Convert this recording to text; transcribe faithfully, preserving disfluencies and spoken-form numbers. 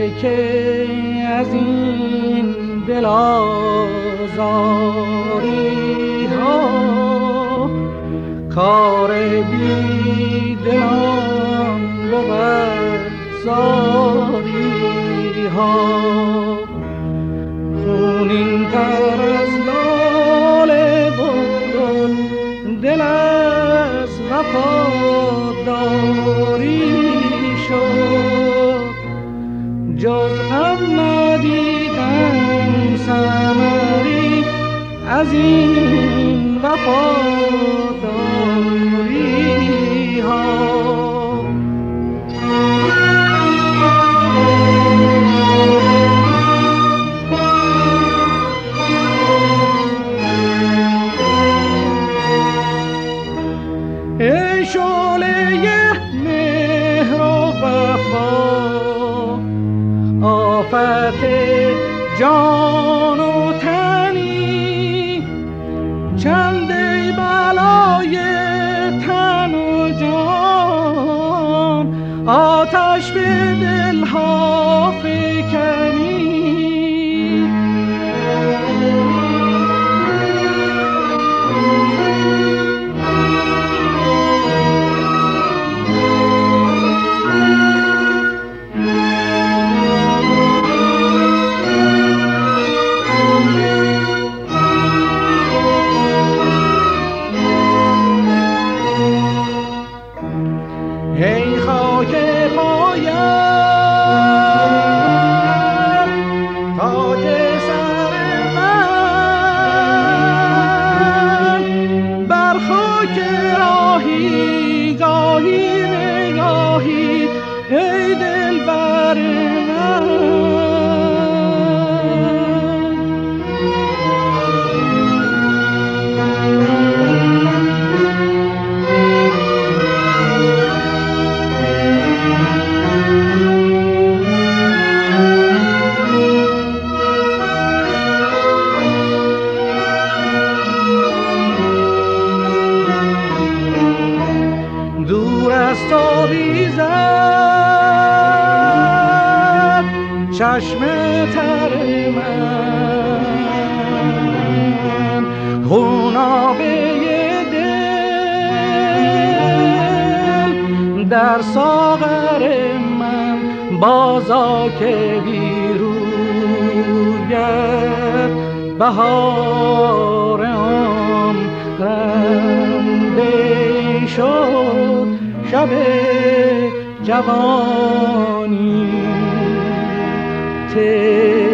که از این دل آزاری ها کار بی دلان بود زاری ها خونین تر از لاله بلبل دل از وفاداری شد جز غم ندیدم ثمری از این وفاداری ها ای شعله مهر و وفا آفت جان و تنی چند ای بلای تن و جان آتش به دلها فکنی ای خاک پایم تاج سر من بر خاک راهی گاهی نگاهی ای دلبر من دور از تو ریزد چشم تر من خونابه دل در ساغر من بازا که بیروید بهار عمرنده شد شب جوانی ته